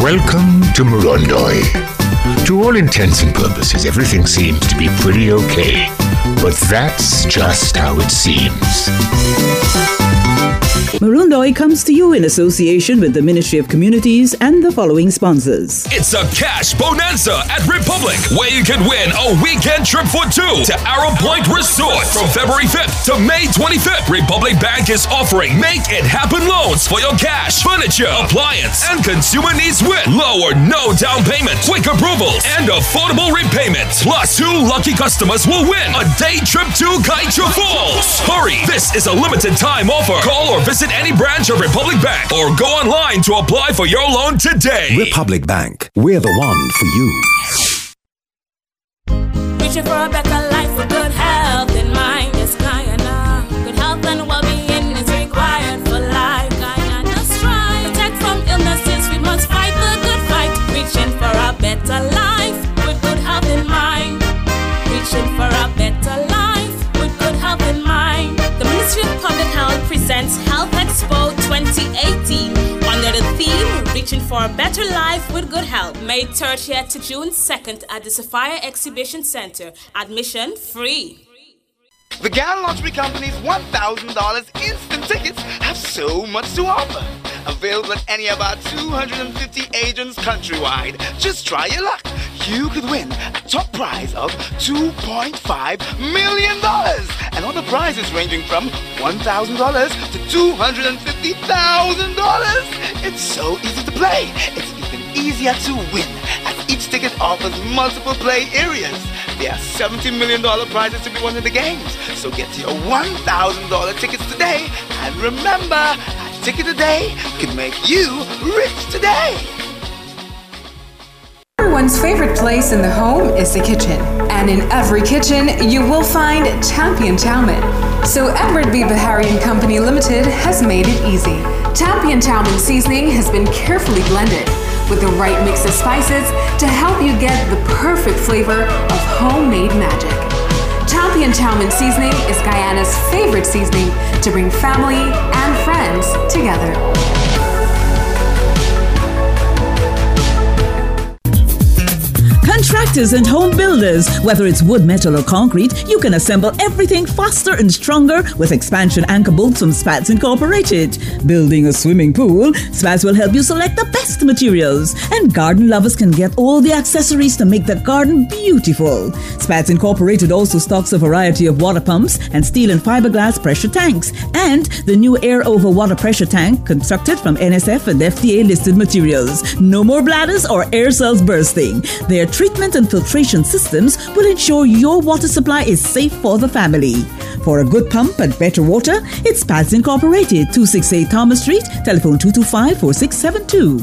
Welcome to Morondoi. To all intents and purposes, everything seems to be pretty okay. But that's just how it seems. Morondoi comes to you in association with the Ministry of Communities and the following sponsors. It's a cash bonanza at Republic, where you can win a weekend trip for two to Arrow Point Resort from February 5th to May 25th. Republic Bank is offering Make It Happen loans for your cash, furniture, appliance, and consumer needs with lower no down payment, quick approvals, and affordable repayments. Plus, 2 lucky customers will win a day trip to Kaieteur Falls. Hurry! This is a limited time offer. Call or visit any branch of Republic Bank or go online to apply for your loan today. Republic Bank, we're the one for you. Reaching for a better life with good health in mind. Yes, Guyana. Good health and well-being is required for life. Guyana strive. Protect from illnesses, we must fight the good fight. Reaching for a better life with good health in mind. Reaching for a better life with good health in mind. The Ministry of Public Health presents Health Expo 2018 under the theme Reaching for a Better Life with Good Health. May 30th to June 2nd at the Sapphire Exhibition Center. Admission free. The Gal Lottery Company's $1,000 instant tickets have so much to offer. Available at any of our 250 agents countrywide. Just try your luck. You could win a top prize of $2.5 million. And all the prizes ranging from $1,000 to $250,000. It's so easy to play. It's even easier to win, as each ticket offers multiple play areas. There are $70 million prizes to be won in the games. So get your $1,000 tickets today. And remember, a ticket a day can make you rich today. Everyone's favorite place in the home is the kitchen. And in every kitchen, you will find Champion Chalmette. So Edward B. Bahari and Company Limited has made it easy. Champion Chalmette seasoning has been carefully blended with the right mix of spices to help you get the perfect flavor of homemade magic. Champion Chalmette seasoning is Guyana's favorite seasoning to bring family and friends together. Contractors and home builders, whether it's wood, metal or concrete, you can assemble everything faster and stronger with expansion anchor bolts from Spats Incorporated. Building a swimming pool, Spats will help you select the best materials. And garden lovers can get all the accessories to make the garden beautiful. Spats Incorporated also stocks a variety of water pumps and steel and fiberglass pressure tanks. And the new air over water pressure tank constructed from NSF and FDA listed materials. No more bladders or air cells bursting. Their treatment and filtration systems will ensure your water supply is safe for the family. For a good pump and better water, it's Spats Incorporated, 268 Thomas Street, telephone 225-4672.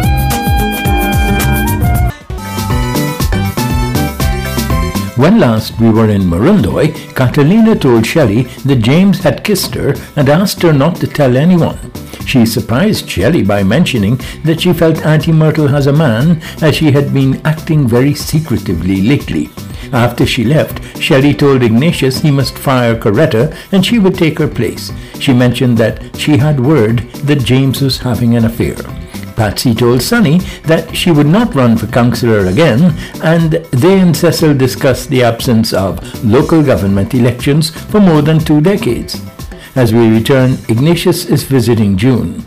When last we were in Morondoi, Catalina told Shelley that James had kissed her and asked her not to tell anyone. She surprised Shelley by mentioning that she felt Auntie Myrtle has a man, as she had been acting very secretively lately. After she left, Shelley told Ignatius he must fire Coretta and she would take her place. She mentioned that she had word that James was having an affair. Patsy told Sonny that she would not run for councillor again, and they and Cecil discussed the absence of local government elections for more than 2 decades. As we return, Ignatius is visiting June.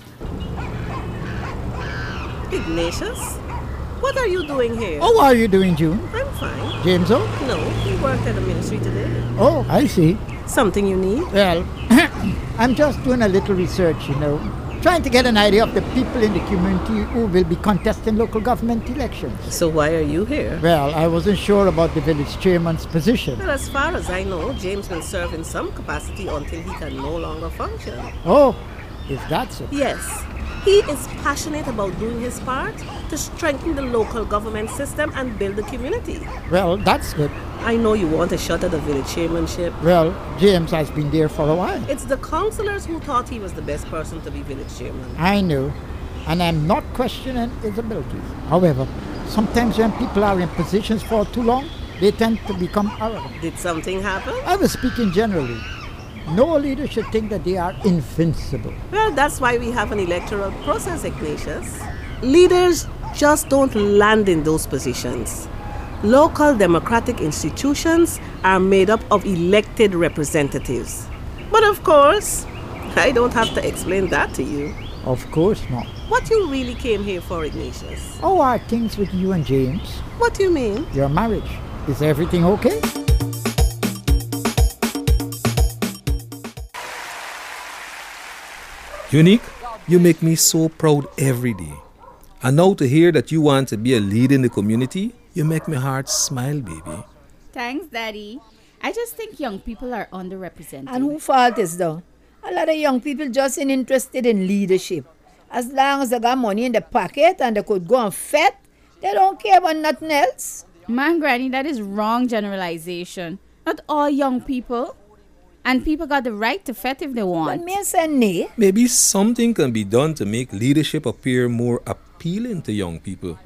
Ignatius? What are you doing here? How are you doing, June? I'm fine. James O? No, he worked at the ministry today. Oh, I see. Something you need? Well, I'm just doing a little research, trying to get an idea of the people in the community who will be contesting local government elections. So why are you here? Well, I wasn't sure about the village chairman's position. Well, as far as I know, James will serve in some capacity until he can no longer function. Oh, is that so? Yes. He is passionate about doing his part to strengthen the local government system and build the community. Well, that's good. I know you want a shot at the village chairmanship. Well, James has been there for a while. It's the councillors who thought he was the best person to be village chairman. I know, and I'm not questioning his abilities. However, sometimes when people are in positions for too long, they tend to become arrogant. Did something happen? I was speaking generally. No leader should think that they are invincible. Well, that's why we have an electoral process, Ignatius. Leaders just don't land in those positions. Local democratic institutions are made up of elected representatives. But of course, I don't have to explain that to you. Of course not. What you really came here for, Ignatius? How are things with you and James? What do you mean? Your marriage. Is everything okay? Unique, you make me so proud every day. And now to hear that you want to be a leader in the community, you make my heart smile, baby. Thanks, Daddy. I just think young people are underrepresented. And whose fault is that? A lot of young people just ain't interested in leadership. As long as they got money in the pocket and they could go and fet, they don't care about nothing else. Man, Granny, that is wrong generalization. Not all young people. And people got the right to fet if they want. But me say nay. Maybe something can be done to make leadership appear more appealing to young people.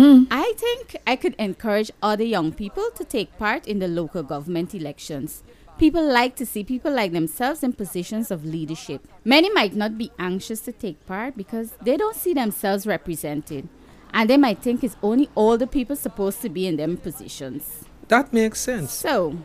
I think I could encourage other young people to take part in the local government elections. People like to see people like themselves in positions of leadership. Many might not be anxious to take part because they don't see themselves represented. And they might think it's only older people supposed to be in them positions. That makes sense. So,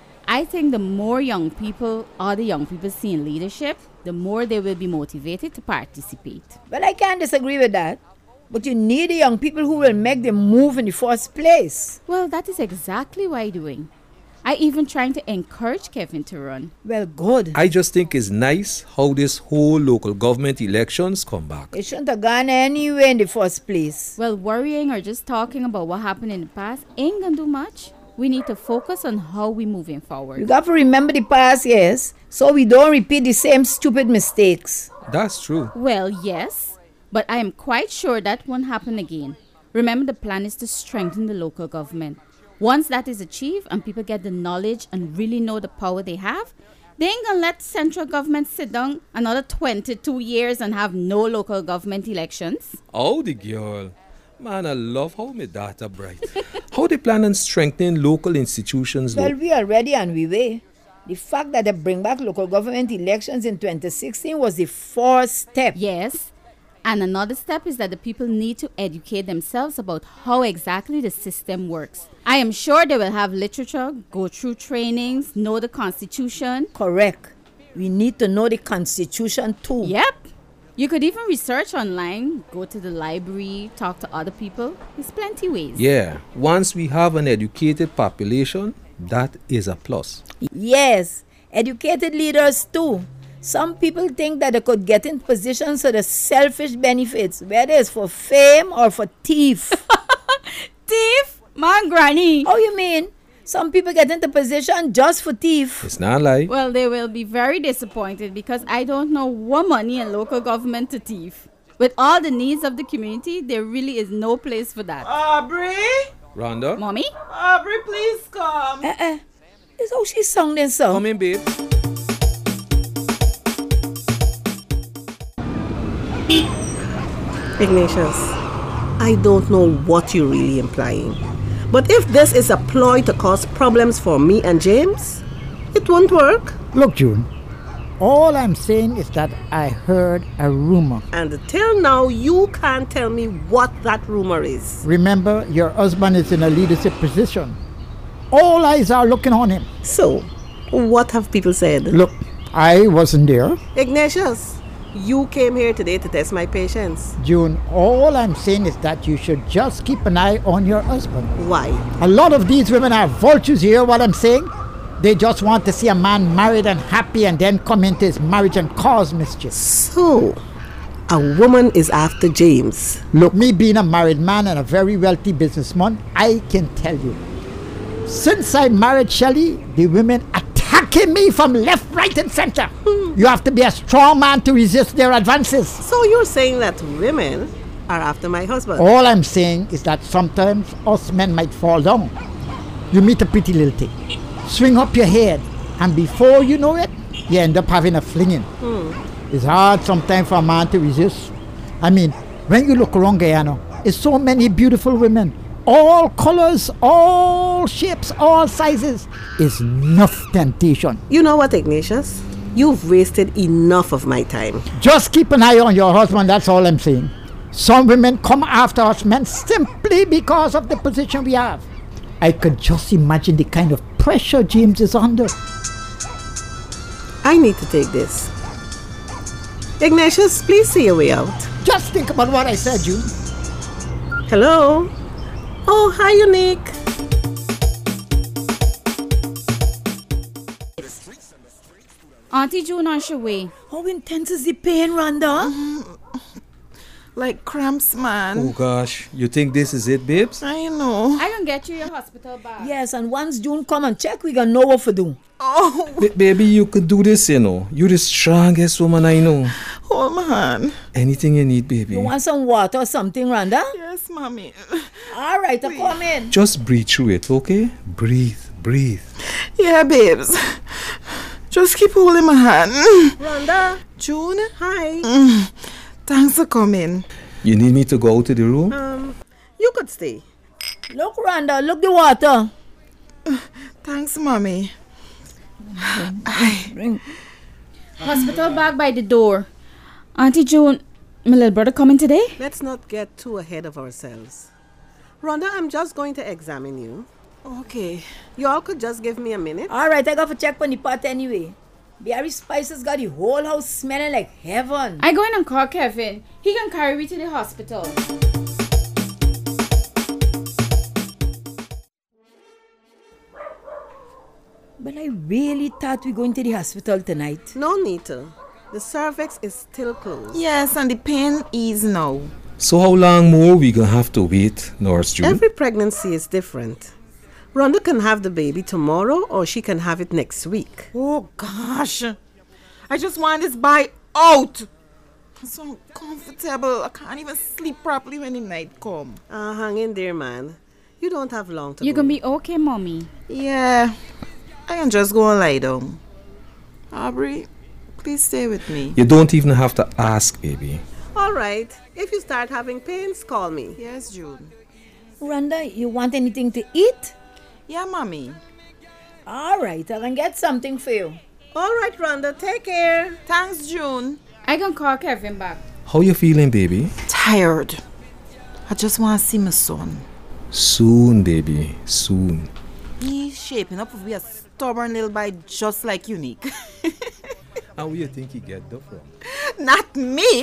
I think the more young people, other young people see in leadership, the more they will be motivated to participate. Well, I can't disagree with that. But you need the young people who will make the move in the first place. Well, that is exactly what I'm doing. I even trying to encourage Kevin to run. Well, good. I just think it's nice how this whole local government elections come back. It shouldn't have gone anywhere in the first place. Well, worrying or just talking about what happened in the past ain't gonna do much. We need to focus on how we're moving forward. You got to remember the past years so we don't repeat the same stupid mistakes. That's true. Well, yes, but I am quite sure that won't happen again. Remember, the plan is to strengthen the local government. Once that is achieved and people get the knowledge and really know the power they have, they ain't gonna let central government sit down another 22 years and have no local government elections. Oh, the girl. Man, I love how my data bright. How they plan on strengthening local institutions though? Well, we are ready and we way. The fact that they bring back local government elections in 2016 was the first step. Yes. And another step is that the people need to educate themselves about how exactly the system works. I am sure they will have literature, go through trainings, know the Constitution. Correct. We need to know the Constitution too. Yep. You could even research online, go to the library, talk to other people. There's plenty ways. Yeah. Once we have an educated population, that is a plus. Yes. Educated leaders too. Some people think that they could get in positions for the selfish benefits, whether it's for fame or for thief. Thief? Man, Granny. How you mean? Some people get into position just for thief. It's not like. Well, they will be very disappointed because I don't know what money in local government to thief. With all the needs of the community, there really is no place for that. Aubrey? Rhonda? Mommy? Aubrey, please come. Is how she sung this song. Come in, babe. Ignatius, I don't know what you're really implying. But if this is a ploy to cause problems for me and James, it won't work. Look, June, all I'm saying is that I heard a rumor. And till now, you can't tell me what that rumor is. Remember, your husband is in a leadership position. All eyes are looking on him. So, what have people said? Look, I wasn't there. Ignatius, you came here today to test my patience. June, all I'm saying is that you should just keep an eye on your husband. Why? A lot of these women are vultures, you hear what I'm saying? They just want to see a man married and happy and then come into his marriage and cause mischief. So, a woman is after James. Look, me being a married man and a very wealthy businessman, I can tell you. Since I married Shelley, the women attacking me from left, right and center. You have to be a strong man to resist their advances. So you're saying that women are after my husband? All I'm saying is that sometimes us men might fall down. You meet a pretty little thing, swing up your head, and before you know it, you end up having a flinging. It's hard sometimes for a man to resist. I mean, when you look around Guyana, there's so many beautiful women. All colors, all shapes, all sizes. It's enough temptation. You know what, Ignatius? You've wasted enough of my time. Just keep an eye on your husband, that's all I'm saying. Some women come after us men simply because of the position we have. I could just imagine the kind of pressure James is under. I need to take this. Ignatius, please see your way out. Just think about what I said, June. Hello? Oh, hi, Unique. Auntie June on her way. How intense is the pain, Rhonda? Like cramps, man. Oh gosh, you think this is it, babes? I know. I can get you your hospital bag. Yes, and once June come and check, we gonna know what to do. Oh. Baby, you could do this, you know. You're the strongest woman I know. Hold my hand. Anything you need, baby. You want some water or something, Rhonda? Yes, mommy. All right, I'll come in. Just breathe through it, okay? Breathe. Yeah, babes. Just keep holding my hand. Rhonda. June? Hi. Thanks for coming. You need me to go out to the room? You could stay. Look, Rhonda, look the water. Thanks, mommy. Hospital bag by the door. Auntie June, my little brother coming today? Let's not get too ahead of ourselves. Rhonda, I'm just going to examine you. Okay. You all could just give me a minute? All right, I got to check on the pot anyway. Berry Spices got the whole house smelling like heaven. I go in and call Kevin. He can carry me to the hospital. But I really thought we going to the hospital tonight. No need to. The cervix is still closed. Yes, and the pain is now. So how long more we gonna have to wait, Nurse June? Every pregnancy is different. Rhonda can have the baby tomorrow or she can have it next week. Oh, gosh. I just want this bite out. I'm so uncomfortable. I can't even sleep properly when the night come. Hang in there, man. You don't have long to You're go. gonna be okay, Mommy. Yeah. I can just go and lie down. Aubrey, please stay with me. You don't even have to ask, baby. All right. If you start having pains, call me. Yes, June. Rhonda, you want anything to eat? Yeah, mommy. All right, I can get something for you. All right, Rhonda, take care. Thanks, June. I can call Kevin back. How you feeling, baby? Tired. I just want to see my son. Soon, baby, soon. He's shaping up to be a stubborn little boy just like Unique. And where you think he get that from? Not me.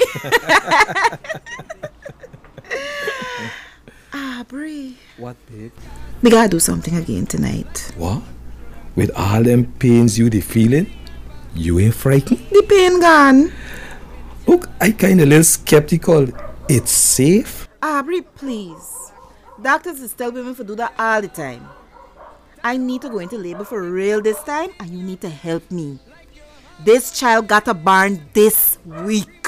Aubrey. What, babe? We gotta do something again tonight. What? With all them pains you the feeling, you ain't frightened? The pain gone. Look, I kinda little skeptical. It's safe? Aubrey, please. Doctors is tell women to do that all the time. I need to go into labor for real this time, and you need to help me. This child got a born this week.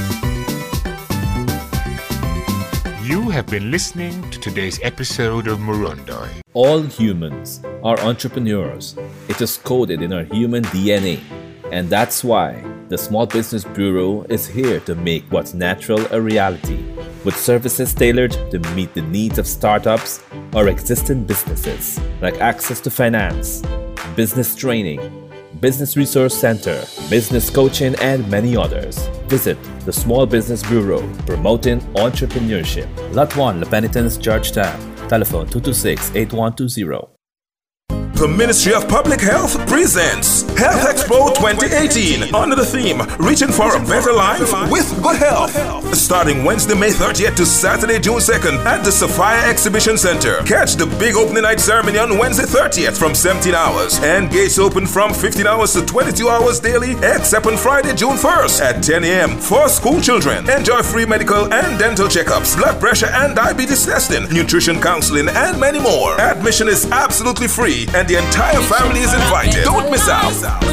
You have been listening to today's episode of Murundoi. All humans are entrepreneurs. It is coded in our human DNA. And that's why the Small Business Bureau is here to make what's natural a reality, with services tailored to meet the needs of startups or existing businesses, like access to finance, business training, Business Resource Center, business coaching, and many others. Visit the Small Business Bureau, promoting entrepreneurship. Lot 1, La Penitence, Georgetown. Telephone 226-8120. The Ministry of Public Health presents Health Expo 2018 under the theme Reaching for a Better Life with Good Health. Starting Wednesday, May 30th to Saturday, June 2nd at the Sophia Exhibition Center. Catch the big opening night ceremony on Wednesday 30th from 17 hours and gates open from 15 hours to 22 hours daily except on Friday, June 1st at 10 a.m. for school children. Enjoy free medical and dental checkups, blood pressure and diabetes testing, nutrition counseling, and many more. Admission is absolutely free and the entire family is invited. Don't miss out.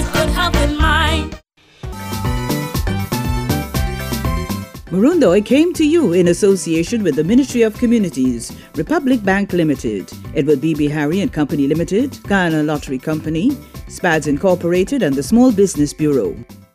Murundoi came to you in association with the Ministry of Communities, Republic Bank Limited, Edward B.B. Harry and Company Limited, Guyana Lottery Company, SPADS Incorporated, and the Small Business Bureau.